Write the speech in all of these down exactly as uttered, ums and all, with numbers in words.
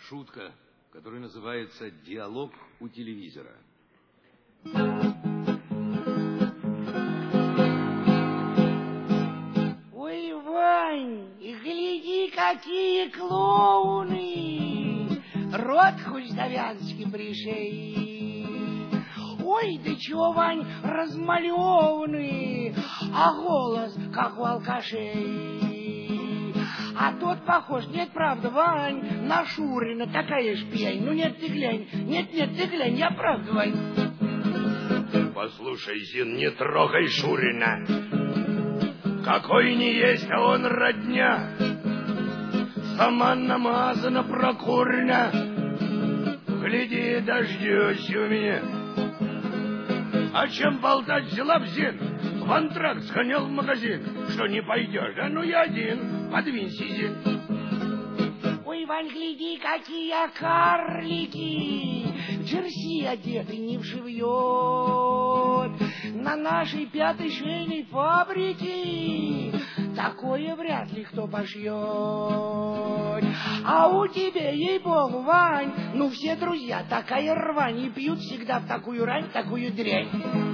Шутка, которая называется «Диалог у телевизора». Ой, Вань, гляди, какие клоуны! Рот хоть завязочки пришей. Ой, да чего, Вань, размалеванный, а голос, как у алкашей. А тот похож, нет, правда, Вань, на Шурина, такая ж пьянь. Ну нет, ты глянь, нет, нет, ты глянь, я правда, Вань. Послушай, Зин, не трогай Шурина. Какой не есть, а он родня. Сама намазана прокурня. Гляди, дождёсь у меня. А чем болтать, взяла б, Зин? В антракт сгонял в магазин. Что, не пойдешь? Да ну я один. Подвинься, Зин. Ой, Вань, гляди, какие карлики. В джерси одеты не вшивьет. На нашей пятой швейной фабрике такое вряд ли кто пошьет. А у тебя, ей-богу, Вань, ну все друзья, такая рвань, и пьют всегда в такую рань, такую дрянь.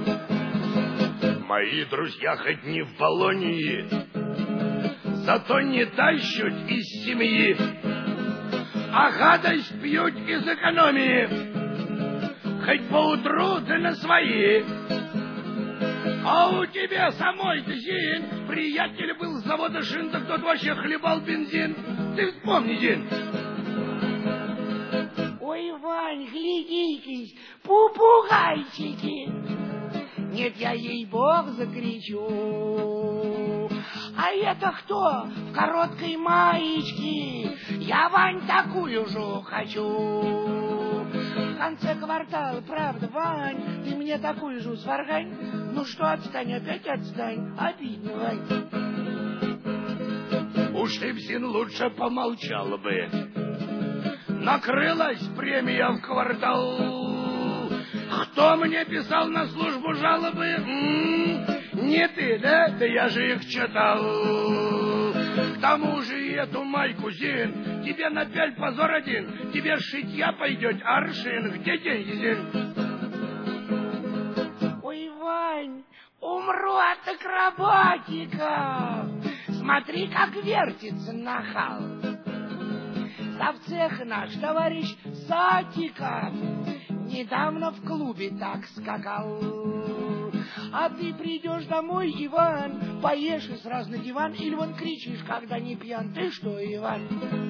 Мои друзья хоть не в Болонии, зато не тащут из семьи, а гадость пьют из экономии, хоть поутру да на свои. А у тебя самой-то, Зин, приятель был с завода шин, так тот вообще хлебал бензин. Ты вспомни, Зин. Ой, Вань, глядитесь, попугайчики. Нет, я ей-бог закричу. А это кто в короткой маечке? Я, Вань, такую же хочу. В конце квартала, правда, Вань, ты мне такую же сваргань. Ну что, отстань, опять отстань. Обидно, Вань. Уж ты, Зин, лучше помолчала бы. Накрылась премия в квартал. Кто мне писал на службу жалобы? М-м, не ты, да? Да я же их читал. К тому же и эту майку, Зин, тебе напяль позор один. Тебе шитья пойдет аршин. Где деньги, Зин? Ой, Вань, умру от акробатика. Смотри, как вертится нахал. Завцех наш товарищ Сатиков недавно в клубе так скакал. А ты придешь домой, Иван, поешь и сразу на диван, или вон кричишь, когда не пьян. Ты что, Иван?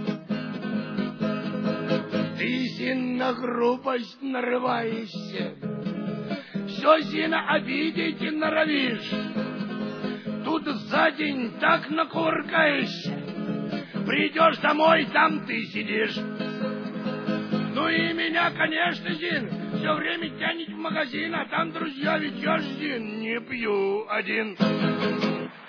Ты, Зин, на грубость нарываешься. Все, Зина, обидеть и норовишь. Тут за день так накуркаешься. Придешь домой, там ты сидишь. Ну и меня, конечно, Зин, все время тянет в магазин, а там, друзья, ведь я ж, Зин, не пью один.